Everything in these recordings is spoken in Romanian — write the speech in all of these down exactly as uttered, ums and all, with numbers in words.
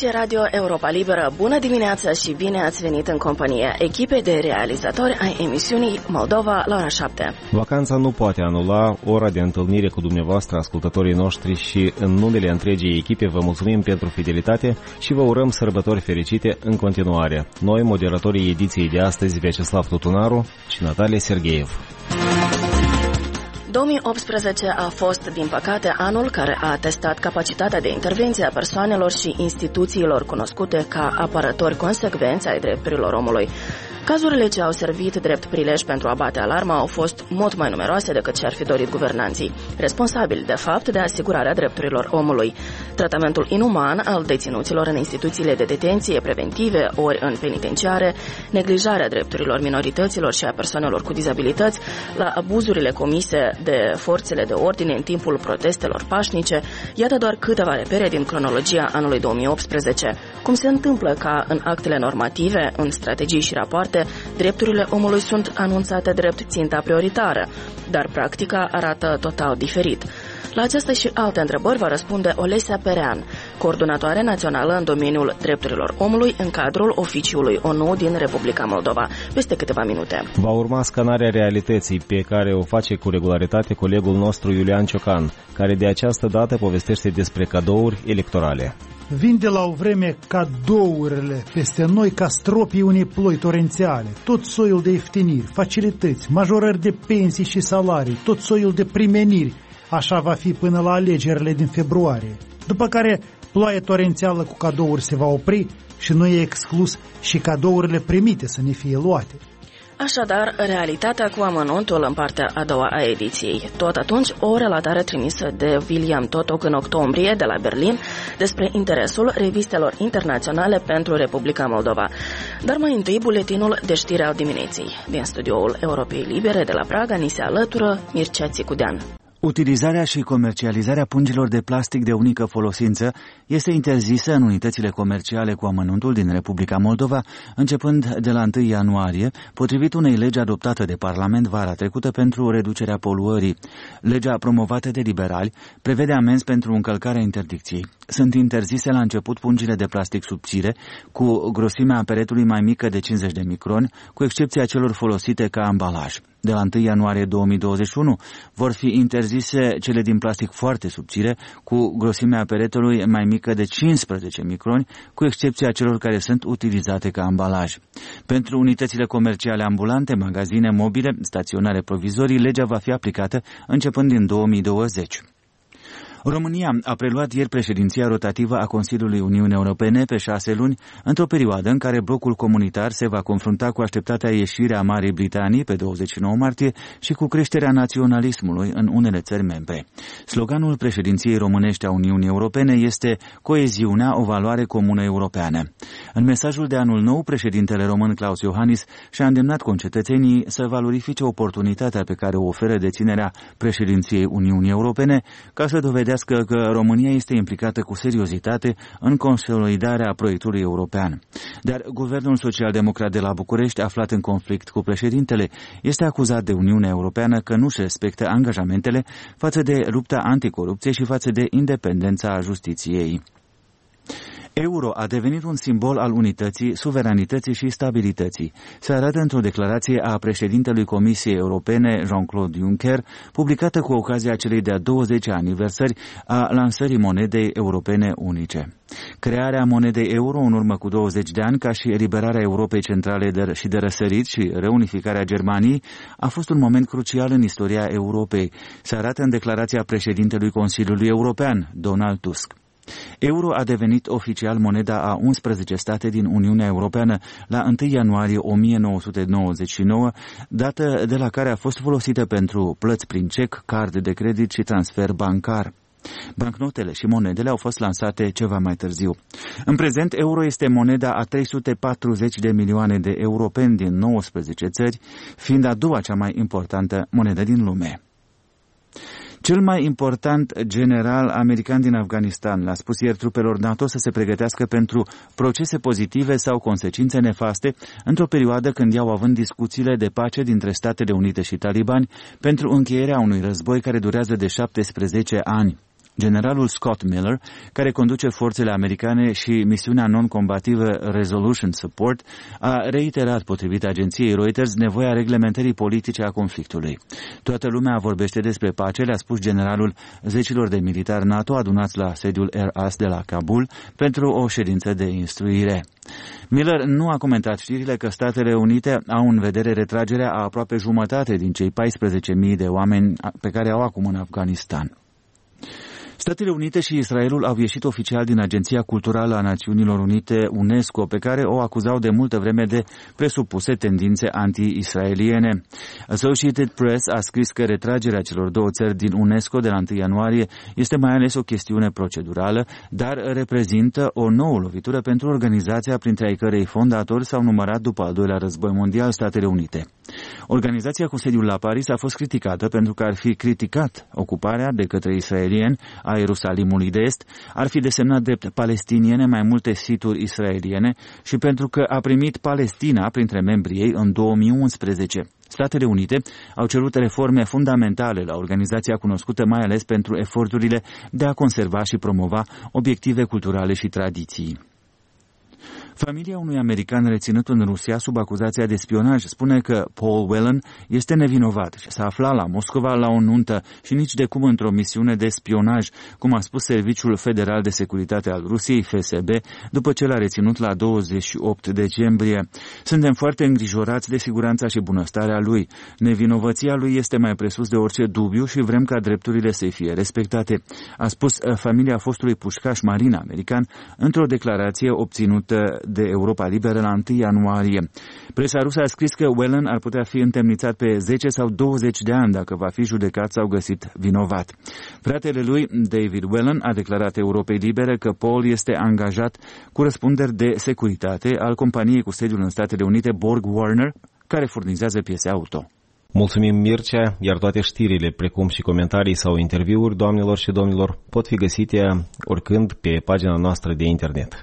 Aici Radio Europa Liberă. Bună dimineața și bine ați venit în compania echipei de realizatori ai emisiunii Moldova la ora șapte. Vacanța nu poate anula ora de întâlnire cu dumneavoastră, ascultătorii noștri, și în numele întregii echipe vă mulțumim pentru fidelitate și vă urăm sărbători fericite în continuare. Noi, moderatorii ediției de astăzi, Vyacheslav Tutunaru și Natalia Sergeev. două mii optsprezece a fost, din păcate, anul care a testat capacitatea de intervenție a persoanelor și instituțiilor cunoscute ca apărători consecvenți ai drepturilor omului. Cazurile ce au servit drept prilej pentru a bate alarma au fost mult mai numeroase decât și-ar fi dorit guvernanții, responsabili, de fapt, de asigurarea drepturilor omului. Tratamentul inuman al deținuților în instituțiile de detenție preventive ori în penitenciare, neglijarea drepturilor minorităților și a persoanelor cu dizabilități, la abuzurile comise de forțele de ordine în timpul protestelor pașnice, iată doar câteva repere din cronologia anului două mii optsprezece. Cum se întâmplă ca în actele normative, în strategii și rapoarte, drepturile omului sunt anunțate drept ținta prioritară, dar practica arată total diferit. La aceasta și alte întrebări va răspunde Olesia Perean, coordonatoare națională în domeniul drepturilor omului în cadrul Oficiului O N U din Republica Moldova, peste câteva minute. Va urma scanarea realității pe care o face cu regularitate colegul nostru Iulian Ciocan, care de această dată povestește despre cadouri electorale. Vin de la o vreme cadourile peste noi ca stropii unei ploi torențiale, tot soiul de ieftiniri, facilități, majorări de pensii și salarii, tot soiul de primeniri. Așa va fi până la alegerile din februarie. După care ploaia torențială cu cadouri se va opri și nu e exclus și cadourile primite să ne fie luate. Așadar, realitatea cu amănuntul în partea a doua a ediției. Tot atunci, o relatare trimisă de William Totok în octombrie de la Berlin despre interesul revistelor internaționale pentru Republica Moldova. Dar mai întâi, buletinul de știri al dimineții. Din studioul Europei Libere de la Praga ni se alătură Mircea Țicudean. Utilizarea și comercializarea pungilor de plastic de unică folosință este interzisă în unitățile comerciale cu amănuntul din Republica Moldova, începând de la întâi ianuarie, potrivit unei legi adoptată de Parlament vara trecută pentru reducerea poluării. Legea promovată de liberali prevede amenzi pentru încălcarea interdicției. Sunt interzise la început pungile de plastic subțire, cu grosimea peretului mai mică de cincizeci de microni, cu excepția celor folosite ca ambalaj. De la întâi ianuarie două mii douăzeci și unu vor fi interzise cele din plastic foarte subțire, cu grosimea peretului mai mică de cincisprezece microni, cu excepția celor care sunt utilizate ca ambalaj. Pentru unitățile comerciale ambulante, magazine mobile, staționare provizorii, legea va fi aplicată începând din două mii douăzeci. România a preluat ieri președinția rotativă a Consiliului Uniunii Europene pe șase luni, într-o perioadă în care blocul comunitar se va confrunta cu așteptata ieșire a Marii Britanii pe douăzeci și nouă martie și cu creșterea naționalismului în unele țări membre. Sloganul președinției românești a Uniunii Europene este "Coeziunea, o valoare comună europeană". În mesajul de anul nou, președintele român Klaus Iohannis și-a îndemnat concetățenii să valorifice oportunitatea pe care o oferă deținerea președinției Uniunii Europene ca să dovedească că România este implicată cu seriozitate în consolidarea proiectului european. Dar guvernul social-democrat de la București, aflat în conflict cu președintele, este acuzat de Uniunea Europeană că nu-și respectă angajamentele față de lupta anticorupție și față de independența justiției. Euro a devenit un simbol al unității, suveranității și stabilității. Se arată într-o declarație a președintelui Comisiei Europene, Jean-Claude Juncker, publicată cu ocazia celei de-a douăzecea aniversări a lansării monedei europene unice. Crearea monedei euro în urmă cu douăzeci de ani, ca și eliberarea Europei Centrale de, și de răsărit și reunificarea Germaniei, a fost un moment crucial în istoria Europei. Se arată în declarația președintelui Consiliului European, Donald Tusk. Euro a devenit oficial moneda a unsprezece state din Uniunea Europeană la întâi ianuarie o mie nouă sute nouăzeci și nouă, dată de la care a fost folosită pentru plăți prin cec, card de credit și transfer bancar. Bancnotele și monedele au fost lansate ceva mai târziu. În prezent, euro este moneda a trei sute patruzeci de milioane de europeni din nouăsprezece țări, fiind a doua cea mai importantă monedă din lume. Cel mai important general american din Afganistan le-a spus ieri trupelor NATO să se pregătească pentru procese pozitive sau consecințe nefaste într-o perioadă când iau având discuțiile de pace dintre Statele Unite și talibani pentru încheierea unui război care durează de șaptesprezece ani. Generalul Scott Miller, care conduce forțele americane și misiunea non-combativă Resolution Support, a reiterat, potrivit agenției Reuters, nevoia reglementării politice a conflictului. Toată lumea vorbește despre pace, le-a spus generalul zecilor de militari NATO adunați la sediul Air As de la Kabul pentru o ședință de instruire. Miller nu a comentat știrile că Statele Unite au în vedere retragerea a aproape jumătate din cei paisprezece mii de oameni pe care au acum în Afganistan. Statele Unite și Israelul au ieșit oficial din Agenția Culturală a Națiunilor Unite, UNESCO, pe care o acuzau de multă vreme de presupuse tendințe anti-israeliene. Associated Press a scris că retragerea celor două țări din UNESCO de la întâi ianuarie este mai ales o chestiune procedurală, dar reprezintă o nouă lovitură pentru organizația printre ai cărei fondatori s-au numărat după al doilea război mondial Statele Unite. Organizația cu sediul la Paris a fost criticată pentru că ar fi criticat ocuparea de către israelieni a Ierusalimului de Est, ar fi desemnat drept palestiniene mai multe situri israeliene și pentru că a primit Palestina printre membrii ei în două mii unsprezece. Statele Unite au cerut reforme fundamentale la organizația cunoscută mai ales pentru eforturile de a conserva și promova obiective culturale și tradiții. Familia unui american reținut în Rusia sub acuzația de spionaj spune că Paul Whelan este nevinovat și s-a aflat la Moscova la o nuntă și nici de cum într-o misiune de spionaj, cum a spus Serviciul Federal de Securitate al Rusiei, F S B, după ce l-a reținut la douăzeci și opt decembrie. Suntem foarte îngrijorați de siguranța și bunăstarea lui. Nevinovăția lui este mai presus de orice dubiu și vrem ca drepturile să fie respectate, a spus familia fostului pușcaș marin american într-o declarație obținută de Europa Liberă la întâi ianuarie. Presa rusă a scris că Whelan ar putea fi întemnițat pe zece sau douăzeci de ani dacă va fi judecat sau găsit vinovat. Fratele lui, David Whelan, a declarat Europei Libere că Paul este angajat cu răspunderi de securitate al companiei cu sediul în Statele Unite Borg Warner, care furnizează piese auto. Mulțumim, Mircea, iar toate știrile, precum și comentarii sau interviuri, doamnelor și domnilor, pot fi găsite oricând pe pagina noastră de internet.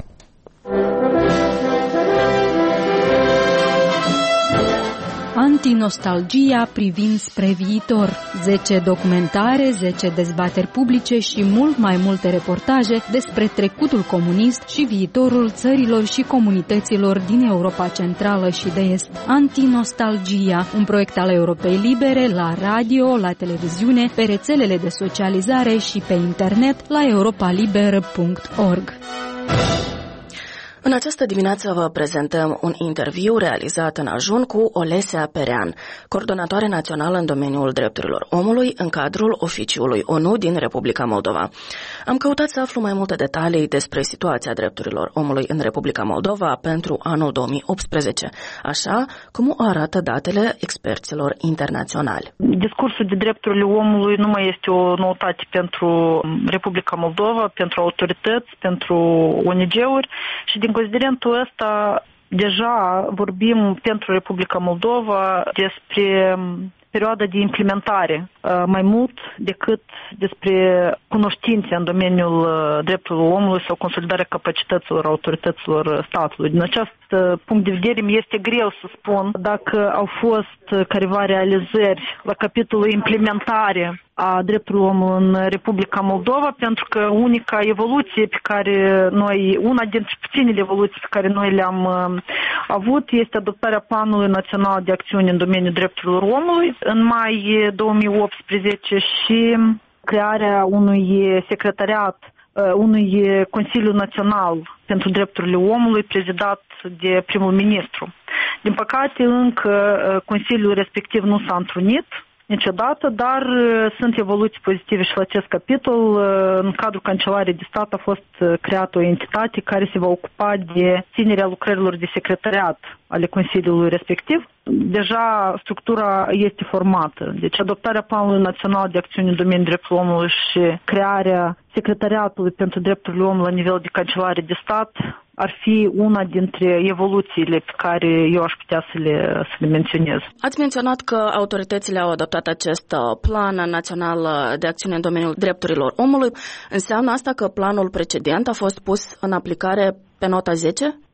Antinostalgia privind spre viitor. zece documentare, zece dezbateri publice și mult mai multe reportaje despre trecutul comunist și viitorul țărilor și comunităților din Europa Centrală și de Est. Antinostalgia, un proiect al Europei Libere la radio, la televiziune, pe rețelele de socializare și pe internet la europa liberă punct org. În această dimineață vă prezentăm un interviu realizat în ajun cu Olesea Perean, coordonatoare națională în domeniul drepturilor omului în cadrul Oficiului O N U din Republica Moldova. Am căutat să aflu mai multe detalii despre situația drepturilor omului în Republica Moldova pentru anul două mii optsprezece, așa cum o arată datele experților internaționali. Discursul de drepturile omului nu mai este o noutate pentru Republica Moldova, pentru autorități, pentru O N G-uri și din considerentul ăsta deja vorbim pentru Republica Moldova despre perioada de implementare, mai mult decât despre cunoștințe în domeniul drepturilor omului sau consolidarea capacităților autorităților statului. Din acest punct de vedere mi este greu să spun dacă au fost careva realizări la capitolul implementare a drepturilor omului în Republica Moldova, pentru că unica evoluție pe care noi, una dintre puținele evoluții pe care noi le-am avut este adoptarea Planului Național de Acțiune în domeniul drepturilor omului în mai două mii optsprezece și crearea unui secretariat, unui Consiliu Național pentru Drepturile Omului prezidat de primul ministru. Din păcate, încă Consiliul respectiv nu s-a întrunit niciodată, dar sunt evoluții pozitive și la acest capitol. În cadrul Cancelariei de Stat a fost creată o entitate care se va ocupa de ținerea lucrărilor de secretariat ale Consiliului respectiv. Deja structura este formată. Deci adoptarea Planului Național de Acțiune în domeniul drepturilor omului și crearea Secretariatului pentru Drepturile Omului la nivel de Cancelarie de Stat ar fi una dintre evoluțiile pe care eu aș putea să le, să le menționez. Ați menționat că autoritățile au adoptat acest Plan Național de Acțiune în domeniul drepturilor omului. Înseamnă asta că planul precedent a fost pus în aplicare pe nota zece?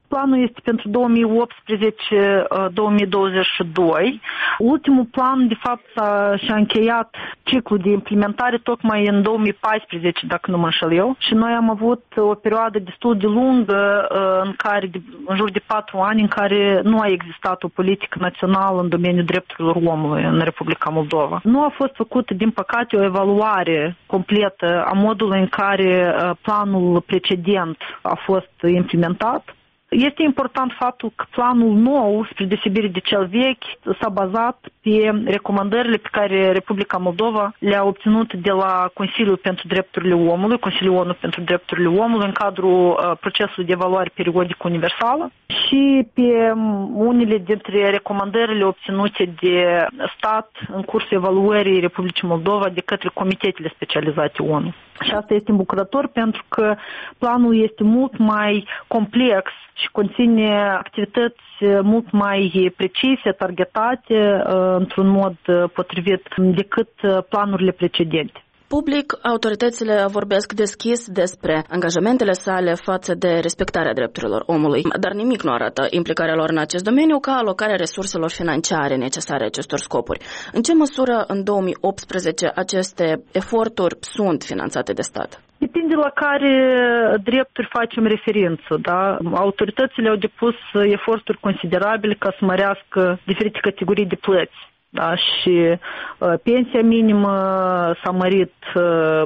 Planul este pentru două mii optsprezece - două mii douăzeci și doi. Ultimul plan, de fapt, și-a încheiat ciclul de implementare tocmai în două mii paisprezece, dacă nu mă înșel eu. Și noi am avut o perioadă destul de lungă, în care, în jur de patru ani, în care nu a existat o politică națională în domeniul drepturilor omului în Republica Moldova. Nu a fost făcută, din păcate, o evaluare completă a modului în care planul precedent a fost implementat. Este important faptul că planul nou, spre deosebire de cel vechi, s-a bazat pe recomandările pe care Republica Moldova le-a obținut de la Consiliul pentru Drepturile Omului, Consiliul O N U pentru Drepturile Omului, în cadrul uh, procesului de evaluare periodică universală și pe unele dintre recomandările obținute de stat în cursul evaluării Republicii Moldova de către comitetele specializate O N U. Și asta este îmbucurător pentru că planul este mult mai complex și conține activități mult mai precise, targetate, într-un mod potrivit decât planurile precedente. Public, autoritățile vorbesc deschis despre angajamentele sale față de respectarea drepturilor omului, dar nimic nu arată implicarea lor în acest domeniu ca alocarea resurselor financiare necesare acestor scopuri. În ce măsură în două mii optsprezece aceste eforturi sunt finanțate de stat? Depinde la care drepturi facem referință, da? Autoritățile au depus eforturi considerabile ca să mărească diferite categorii de plăți. Da, și uh, pensia minimă s-a mărit uh,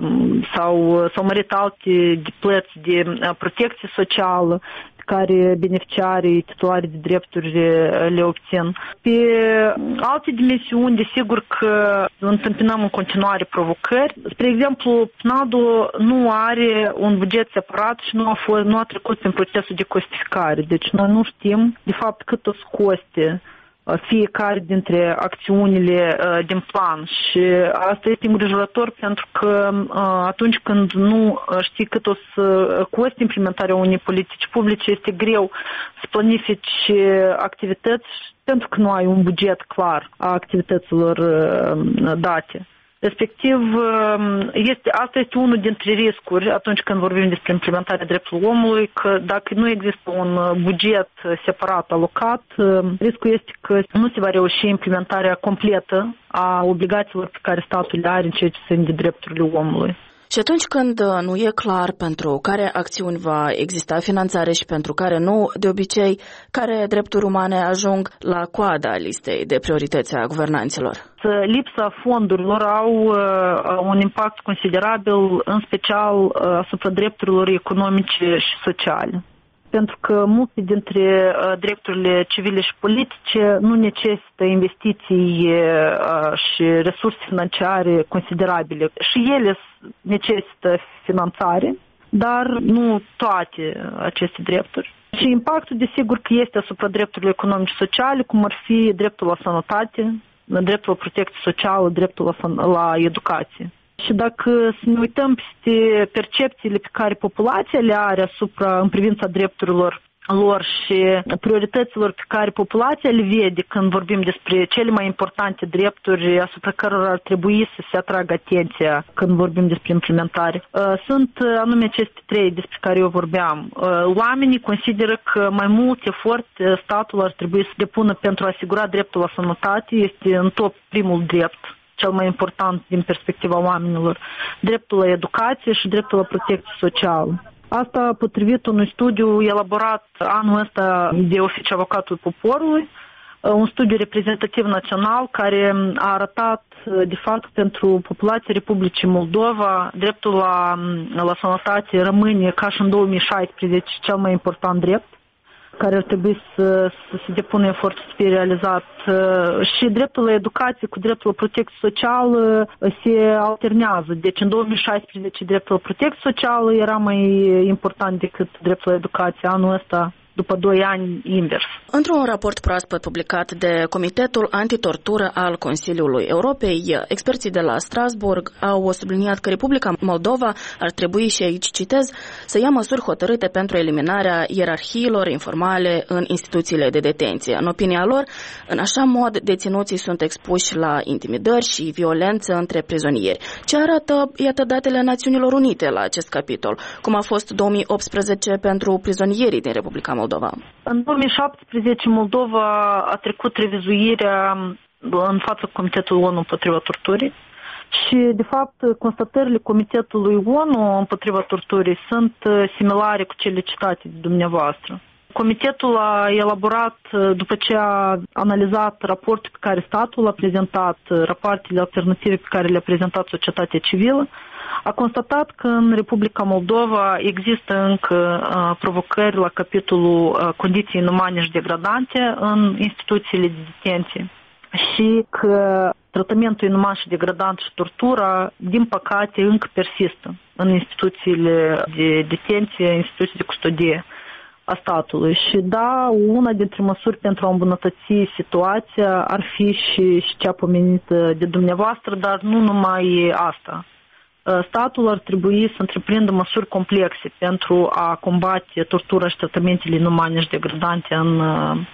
sau s-au mărit alte plăți de uh, protecție socială care beneficiarii titulari de drepturi le obțin. Pe alte dimensiuni, desigur că întâmpinăm în continuare provocări. Spre exemplu, P N A D U nu are un buget separat și nu a, fost, nu a trecut prin procesul de costificare. Deci noi nu știm, de fapt, cât o scoste fiecare dintre acțiunile uh, din plan și asta este îngrijorător pentru că uh, atunci când nu știi cât o să coste implementarea unei politici publice, este greu să planifici activități pentru că nu ai un buget clar a activităților uh, date. Respectiv, este, asta este unul dintre riscuri atunci când vorbim despre implementarea drepturilor omului, că dacă nu există un buget separat alocat, riscul este că nu se va reuși implementarea completă a obligațiilor pe care statul le are în ceea ce ține de drepturile omului. Și atunci când nu e clar pentru care acțiuni va exista finanțare și pentru care nu, de obicei, care drepturi umane ajung la coada listei de priorități a guvernanților? Lipsa fondurilor au uh, un impact considerabil, în special uh, asupra drepturilor economice și sociale. Pentru că multe dintre uh, drepturile civile și politice nu necesită investiții uh, și resurse financiare considerabile. Și ele necesită finanțare, dar nu toate aceste drepturi. Și impactul, desigur, că este asupra drepturilor economice și sociale, cum ar fi dreptul la sănătate, dreptul la protecție socială, dreptul la, la educație. Și dacă să ne uităm peste percepțiile pe care populația le are asupra, în privința drepturilor lor și priorităților pe care populația le vede când vorbim despre cele mai importante drepturi asupra cărora ar trebui să se atragă atenția când vorbim despre implementare, sunt anume aceste trei despre care eu vorbeam. Oamenii consideră că mai mult efort statul ar trebui să depună pentru a asigura dreptul la sănătate, este în top primul drept, cel mai important din perspectiva oamenilor, dreptul la educație și dreptul la protecție socială. Asta potrivit unui studiu elaborat anul ăsta de Oficiul Avocatului Poporului, un studiu reprezentativ național care a arătat, de fapt, pentru populația Republicii Moldova, dreptul la, la sănătate rămâne, ca și în două mii șaisprezece, cel mai important drept, care ar trebui să, să se depună efortul să fie realizat. Și dreptul la educație cu dreptul la protecție socială se alternează. Deci în două mii șaisprezece dreptul la protecție socială era mai important decât dreptul la educație. Anul ăsta, după doi ani, invers. Într-un raport proaspăt publicat de Comitetul Antitortură al Consiliului Europei, experții de la Strasbourg au subliniat că Republica Moldova ar trebui, și aici citez, să ia măsuri hotărâte pentru eliminarea ierarhiilor informale în instituțiile de detenție. În opinia lor, în așa mod, deținuții sunt expuși la intimidări și violență între prizonieri. Ce arată, iată, datele Națiunilor Unite la acest capitol, cum a fost două mii optsprezece pentru prizonierii din Republica Moldova. Moldova? În două mii șaptesprezece, Moldova a trecut revizuirea în fața Comitetului O N U împotriva torturii și, de fapt, constatările Comitetului O N U împotriva torturii sunt similare cu cele citate de dumneavoastră. Comitetul a elaborat, după ce a analizat raportul pe care statul l-a prezentat, rapoartele alternative pe care le-a prezentat societatea civilă, a constatat că în Republica Moldova există încă uh, provocări la capitolul uh, condiții inumane și degradante în instituțiile de detenție și că tratamentul inuman și degradant și tortura, din păcate, încă persistă în instituțiile de detenție, instituții de custodie a statului. Și da, una dintre măsuri pentru a îmbunătăți situația ar fi și, și cea pomenită de dumneavoastră, dar nu numai asta. Statul ar trebui să întreprindă măsuri complexe pentru a combate tortura și tratamentele inumane și degradante în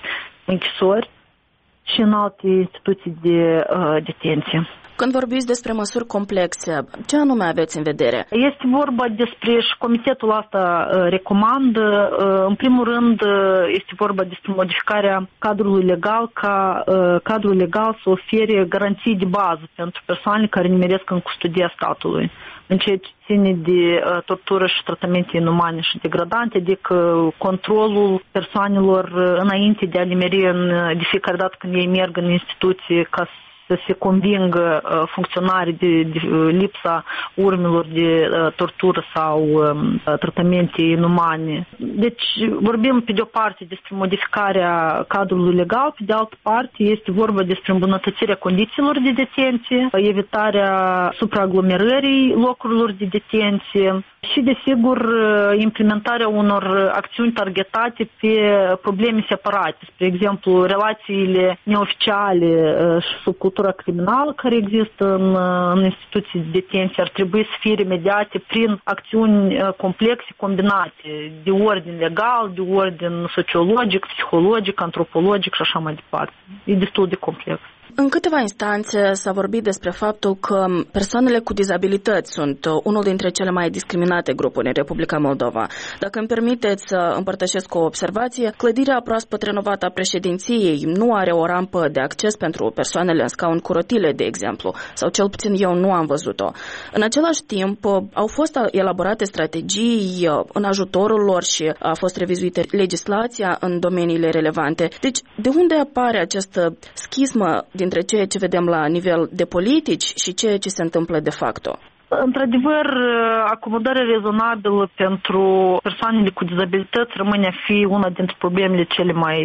închisori și în alte instituții de uh, detenție. Când vorbiți despre măsuri complexe, ce anume aveți în vedere? Este vorba despre, și comitetul asta uh, recomandă, uh, în primul rând uh, este vorba despre modificarea cadrului legal ca uh, cadrul legal să ofere garanții de bază pentru persoanele care nimeresc în custodia statului, în ceea ce ține de uh, tortură și tratamente inumane și degradante, adică controlul persoanelor uh, înainte de a nimeri în, de fiecare dată când ei merg în instituție ca să se convingă uh, funcționarii de, de lipsa urmelor de uh, tortură sau um, tratamente inumane. Deci vorbim pe de o parte despre modificarea cadrului legal, pe de altă parte este vorba despre îmbunătățirea condițiilor de detenție, evitarea supraaglomerării locurilor de detenție și, desigur, implementarea unor acțiuni targetate pe probleme separate. Spre exemplu, relațiile neoficiale și subcultura criminală care există în, în instituții de detenție ar trebui să fie remediate prin acțiuni complexe combinate de ordin legal, de ordin sociologic, psihologic, antropologic și așa mai departe. E destul de complex. În câteva instanțe s-a vorbit despre faptul că persoanele cu dizabilități sunt unul dintre cele mai discriminate grupuri în Republica Moldova. Dacă îmi permiteți să împărtășesc o observație, clădirea proaspăt renovată a președinției nu are o rampă de acces pentru persoanele în scaun cu rotile, de exemplu, sau cel puțin eu nu am văzut-o. În același timp, au fost elaborate strategii în ajutorul lor și a fost revizuită legislația în domeniile relevante. Deci, de unde apare această schismă dintre ceea ce vedem la nivel de politici și ceea ce se întâmplă de facto? Într-adevăr, acomodarea rezonabilă pentru persoanele cu dizabilități rămâne a fi una dintre problemele cele mai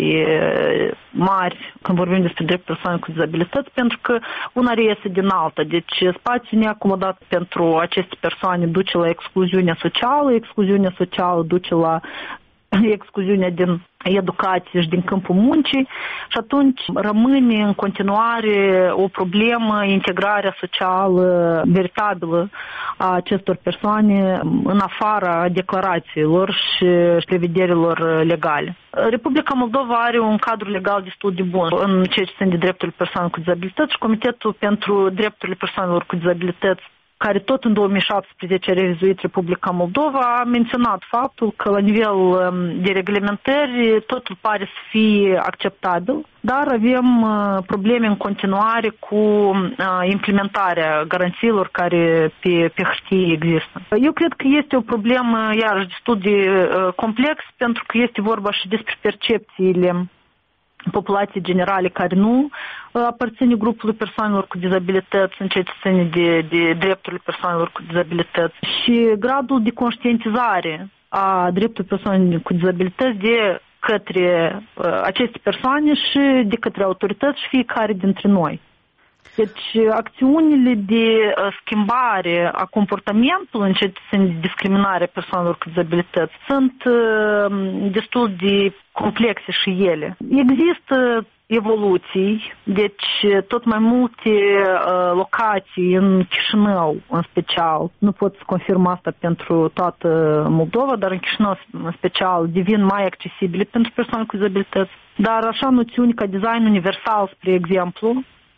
mari când vorbim despre drept persoane cu dizabilități, pentru că una reiese din alta. Deci spațiul neacomodat pentru aceste persoane duce la excluziunea socială, excluziunea socială duce la excluziunea din educație și din câmpul muncii și atunci rămâne în continuare o problemă, integrarea socială veritabilă a acestor persoane în afara declarațiilor și prevederilor legale. Republica Moldova are un cadru legal destul de bun în ceea ce ține de drepturile persoanelor cu dizabilități și Comitetul pentru Drepturile Persoanelor cu Dizabilități, care tot în două mii șaptesprezece a revizuit Republica Moldova, a menționat faptul că la nivel de reglementări totul pare să fie acceptabil, dar avem probleme în continuare cu implementarea garanțiilor care pe, pe hârtie există. Eu cred că este o problemă, iarăși, destul de complex, pentru că este vorba și despre percepțiile populației generale care nu aparține grupului persoanelor cu dizabilități în ceea ce ține de, de drepturile persoanelor cu dizabilități și gradul de conștientizare a drepturilor persoanelor cu dizabilități de către uh, aceste persoane și de către autorități și fiecare dintre noi. Deci, acțiunile de schimbare a comportamentului în ceea ce ține de discriminarea persoanelor cu dizabilități sunt uh, destul de complexe și ele. Există evoluții, deci tot mai multe uh, locații în Chișinău, în special, nu pot să confirm asta pentru toată Moldova, dar în Chișinău, în special, devin mai accesibile pentru persoane cu dizabilități. Dar așa noțiuni ca design universal, spre exemplu,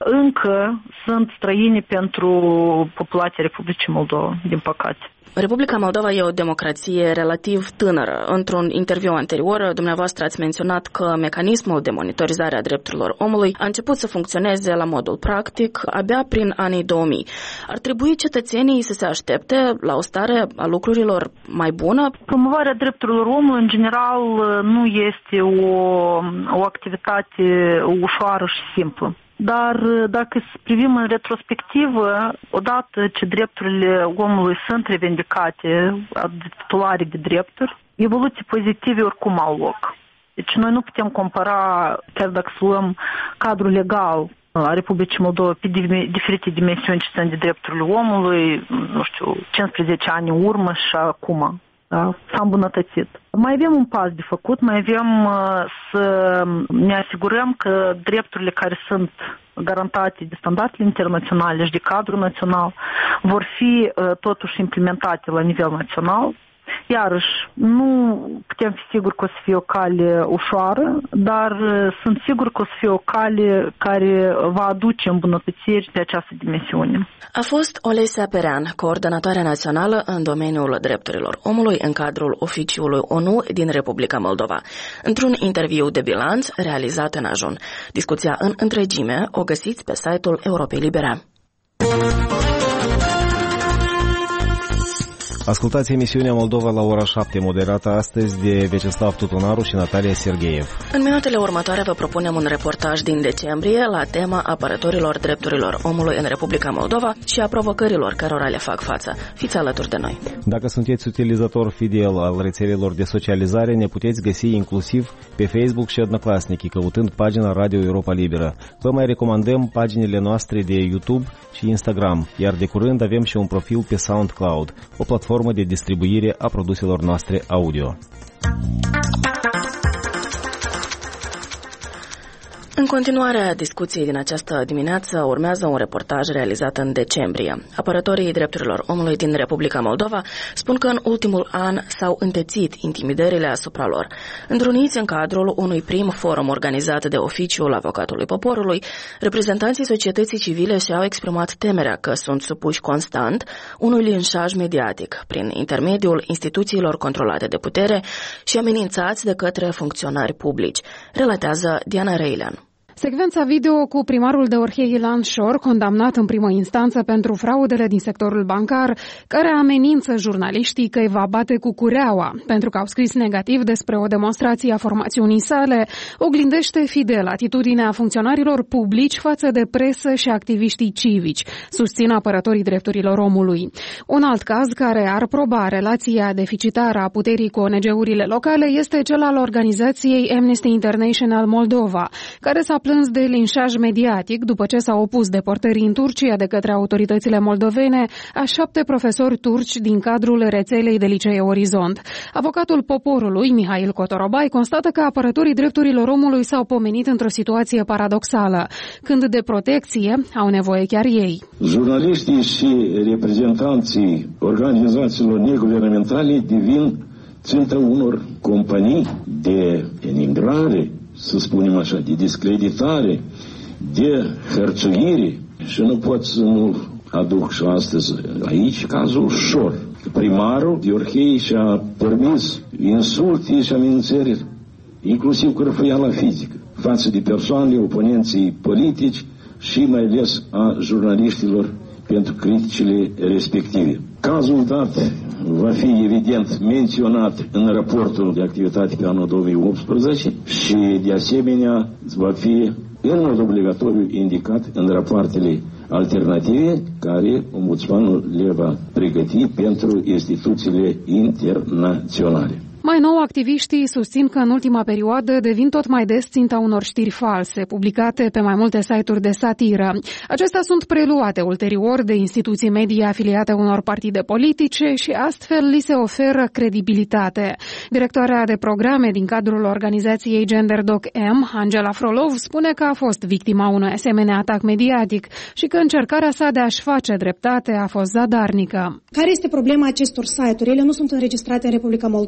încă sunt străini pentru populația Republicii Moldova, din păcate. Republica Moldova e o democrație relativ tânără. Într-un interviu anterior, dumneavoastră ați menționat că mecanismul de monitorizare a drepturilor omului a început să funcționeze la modul practic abia prin anii două mii. Ar trebui cetățenii să se aștepte la o stare a lucrurilor mai bună? Promovarea drepturilor omului, în general, nu este o, o activitate ușoară și simplă. Dar dacă privim în retrospectivă, odată ce drepturile omului sunt revendicate, titularii de drepturi, evoluții pozitive oricum au loc. Deci noi nu putem compara, chiar dacă să luăm cadrul legal a Republicii Moldova pe diferite dimensiuni ce sunt de drepturile omului, nu știu, cincisprezece ani în urmă și acum. Da? S-a îmbunătățit. Mai avem un pas de făcut, mai avem uh, să ne asigurăm că drepturile care sunt garantate de standardele internaționale și de cadrul național vor fi uh, totuși implementate la nivel național. Iarăși, nu putem fi siguri că o să fie o cale ușoară, dar uh, sunt sigur că o să fie o cale care va aduce îmbunătățiri pe această dimensiune. A fost Olesia Perean, coordonatoare națională în domeniul drepturilor omului în cadrul Oficiului O N U din Republica Moldova, într-un interviu de bilanț realizat în ajun. Discuția în întregime o găsiți pe site-ul Europei Libere. Ascultați emisiunea Moldova la ora șapte, moderată astăzi de Vyacheslav Tutunaru și Natalia Sergeev. În minutele următoare vă propunem un reportaj din decembrie la tema apărătorilor drepturilor omului în Republica Moldova și a provocărilor cărora le fac față. Fiți alături de noi. Dacă sunteți utilizator fidel al rețelelor de socializare, ne puteți găsi inclusiv pe Facebook și Odnoklassniki, căutând pagina Radio Europa Liberă. Vă mai recomandăm paginile noastre de YouTube și Instagram, iar de curând avem și un profil pe SoundCloud, o platformă de distribuire a produselor noastre audio. În continuarea discuției din această dimineață urmează un reportaj realizat în decembrie. Apărătorii drepturilor omului din Republica Moldova spun că în ultimul an s-au întețit intimidările asupra lor. Întruniți în cadrul unui prim forum organizat de Oficiul Avocatului Poporului, reprezentanții societății civile și-au exprimat temerea că sunt supuși constant unui linșaj mediatic prin intermediul instituțiilor controlate de putere și amenințați de către funcționari publici, relatează Diana Reilean. Secvența video cu primarul de Orhei Ilan Șor, condamnat în primă instanță pentru fraudele din sectorul bancar, care amenință jurnaliștii că îi va bate cu cureaua pentru că au scris negativ despre o demonstrație a formațiunii sale, oglindește fidel atitudinea funcționarilor publici față de presă și activiștii civici, susțin apărătorii drepturilor omului. Un alt caz care ar proba relația deficitară a puterii cu O N G-urile locale este cel al organizației Amnesty International Moldova, care s-a plâns de linșaj mediatic după ce s-a opus deportării în Turcia de către autoritățile moldovene a șapte profesori turci din cadrul rețelei de licee Orizont. Avocatul poporului, Mihail Cotorobai, constată că apărătorii drepturilor omului s-au pomenit într-o situație paradoxală, când de protecție au nevoie chiar ei. Jurnaliștii și reprezentanții organizațiilor neguvernamentale devin ținta unor companii de denigrare, să spunem așa, de discreditare, de hărțuire. Și nu pot să nu aduc și astăzi aici cazul Șor. Primarul de Orhei și-a permis insulte și amenințări, inclusiv cărfăiala fizică, față de persoanele, oponenții politici și mai ales a jurnaliștilor pentru criticile respective. Cazul dat va fi evident menționat în raportul de activitate pe anul două mii optsprezece și de asemenea va fi în mod obligatoriu indicat în rapoartele alternative care ombudsmanul le va pregăti pentru instituțiile internaționale. Mai nou, activiștii susțin că în ultima perioadă devin tot mai des ținta unor știri false, publicate pe mai multe site-uri de satiră. Acestea sunt preluate ulterior de instituții media afiliate unor partide politice și astfel li se oferă credibilitate. Directoarea de programe din cadrul organizației GenderDoc M, Angela Frolov, spune că a fost victima unui asemenea atac mediatic și că încercarea sa de a-și face dreptate a fost zadarnică. Care este problema acestor site-uri? Ele nu sunt înregistrate în Republica Moldova.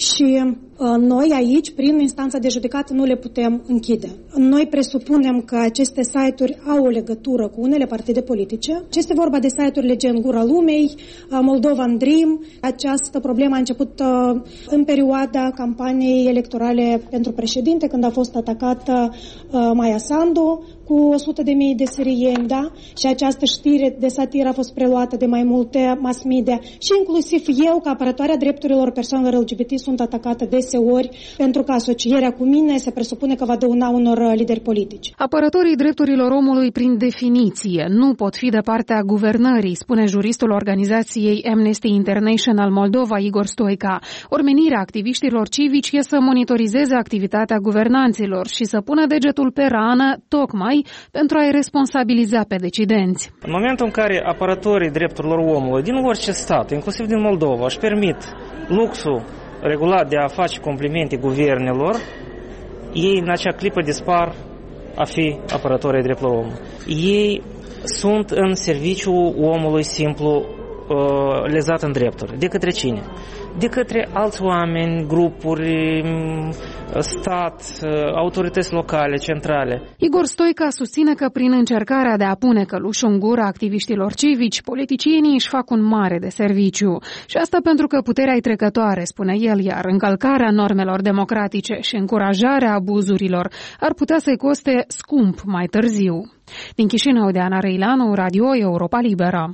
și noi aici, prin instanța de judecată, nu le putem închide. Noi presupunem că aceste site-uri au o legătură cu unele partide politice. Este vorba de site-urile gen Gura Lumei, Moldovan Dream. Această problemă a început în perioada campaniei electorale pentru președinte, când a fost atacată Maia Sandu cu o sută de mii de sirieni, da? Și această știre de satiră a fost preluată de mai multe mass media și inclusiv eu, ca apărătoarea drepturilor persoanelor L G B T, sunt atacată deseori pentru că asocierea cu mine se presupune că va dăuna unor lideri politici. Apărătorii drepturilor omului, prin definiție, nu pot fi de partea guvernării, spune juristul organizației Amnesty International Moldova, Igor Stoica. Ori menirea activiștilor civici e să monitorizeze activitatea guvernanților și să pună degetul pe rană, tocmai pentru a-i responsabiliza pe decidenți. În momentul în care apărătorii drepturilor omului din orice stat, inclusiv din Moldova, își permit luxul regulat de a face complimente guvernelor, ei în acea clipă dispar a fi apărătorii drepturilor omului. Ei sunt în serviciul omului simplu lezat în drepturi. De către cine? De către alți oameni, grupuri, stat, autorități locale, centrale. Igor Stoica susține că prin încercarea de a pune călușul în gura activiștilor civici, politicienii își fac un mare de serviciu. Și asta pentru că puterea e trecătoare, spune el, iar încălcarea normelor democratice și încurajarea abuzurilor ar putea să-i coste scump mai târziu. Din Chișinău, de Ana Răileanu, Radio Europa Liberă.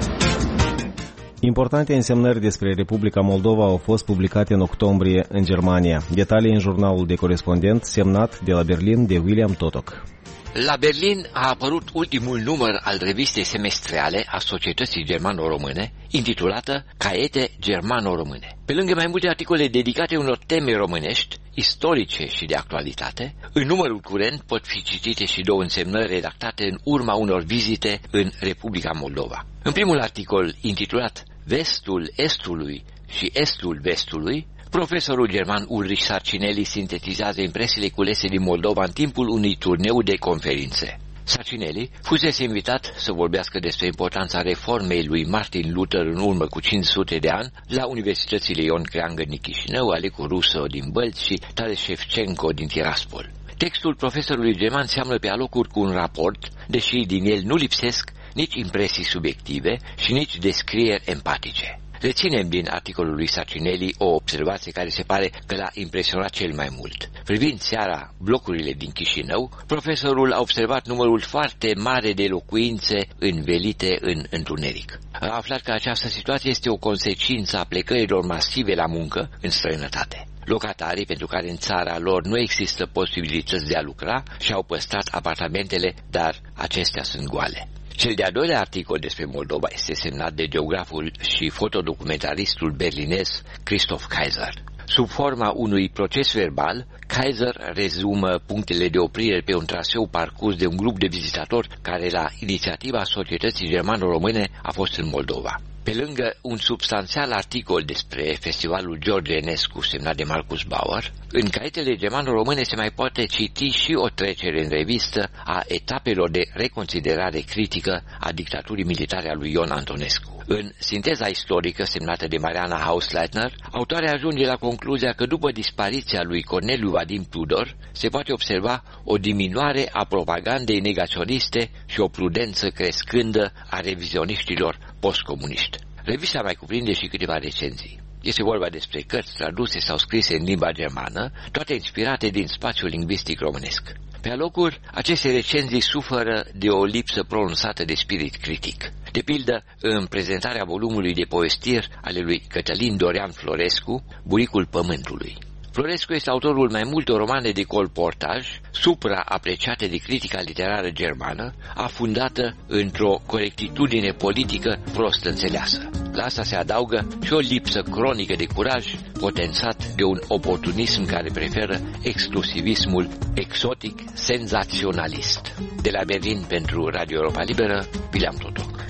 Importante însemnări despre Republica Moldova au fost publicate în octombrie în Germania. Detalii în jurnalul de corespondent semnat de la Berlin de William Totok. La Berlin a apărut ultimul număr al revistei semestriale a Societății Germano-Române, intitulată Caiete Germano-Române. Pe lângă mai multe articole dedicate unor teme românești, istorice și de actualitate, în numărul curent pot fi citite și două însemnări redactate în urma unor vizite în Republica Moldova. În primul articol, intitulat Vestul Estului și Estul Vestului, profesorul german Ulrich Sarcinelli sintetizează impresiile culese din Moldova în timpul unui turneu de conferințe. Sarcinelli fusese invitat să vorbească despre importanța reformei lui Martin Luther în urmă cu cinci sute de ani la universitățile Ion Creangă din Chișinău, Alecu Russo din Bălți și Taras Shevchenko din Tiraspol. Textul profesorului german seamănă pe alocuri cu un raport, deși din el nu lipsesc nici impresii subiective și nici descrieri empatice. Reținem din articolul lui Sarcinelli o observație care se pare că l-a impresionat cel mai mult. Privind seara blocurile din Chișinău, profesorul a observat numărul foarte mare de locuințe învelite în întuneric. A aflat că această situație este o consecință a plecărilor masive la muncă în străinătate. Locatarii, pentru care în țara lor nu există posibilități de a lucra, și-au păstrat apartamentele, dar acestea sunt goale. Cel de-al doilea articol despre Moldova este semnat de geograful și fotodocumentaristul berlinez Christoph Kaiser. Sub forma unui proces verbal, Kaiser rezumă punctele de oprire pe un traseu parcurs de un grup de vizitatori care, la inițiativa Societății Germano-Române, a fost în Moldova. Pe lângă un substanțial articol despre festivalul George Enescu semnat de Marcus Bauer, în caietele germano-române se mai poate citi și o trecere în revistă a etapelor de reconsiderare critică a dictaturii militare a lui Ion Antonescu. În sinteza istorică semnată de Mariana Hausleitner, autoarea ajunge la concluzia că după dispariția lui Corneliu Vadim Tudor se poate observa o diminuare a propagandei negaționiste și o prudență crescândă a revizioniștilor postcomuniști. Revista mai cuprinde și câteva recenzii. Este vorba despre cărți traduse sau scrise în limba germană, toate inspirate din spațiul lingvistic românesc. Pe alocuri, aceste recenzii suferă de o lipsă pronunțată de spirit critic. De pildă, în prezentarea volumului de povestiri ale lui Cătălin Dorian Florescu, Buricul Pământului. Florescu este autorul mai multor romane de colportaj, supra-apreciate de critica literară germană, afundată într-o corectitudine politică prost înțeleasă. La asta se adaugă și o lipsă cronică de curaj, potențat de un oportunism care preferă exclusivismul exotic, senzaționalist. De la Berlin pentru Radio Europa Liberă, William Totok.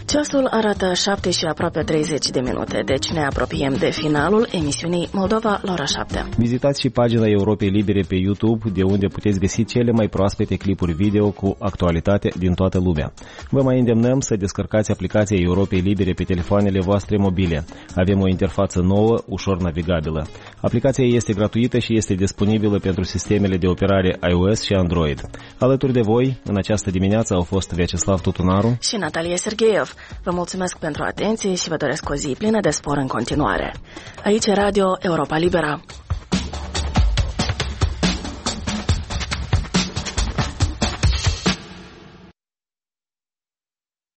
Ceasul arată șapte și aproape treizeci de minute, deci ne apropiem de finalul emisiunii Moldova la ora șapte. Vizitați și pagina Europei Libere pe YouTube, de unde puteți găsi cele mai proaspete clipuri video cu actualitate din toată lumea. Vă mai îndemnăm să descărcați aplicația Europei Libere pe telefoanele voastre mobile. Avem o interfață nouă, ușor navigabilă. Aplicația este gratuită și este disponibilă pentru sistemele de operare iOS și Android. Alături de voi, în această dimineață, au fost Vyacheslav Tutunaru și Natalia Sergeev. Vă mulțumesc pentru atenție și vă doresc o zi plină de spor în continuare. Aici e Radio Europa Libera.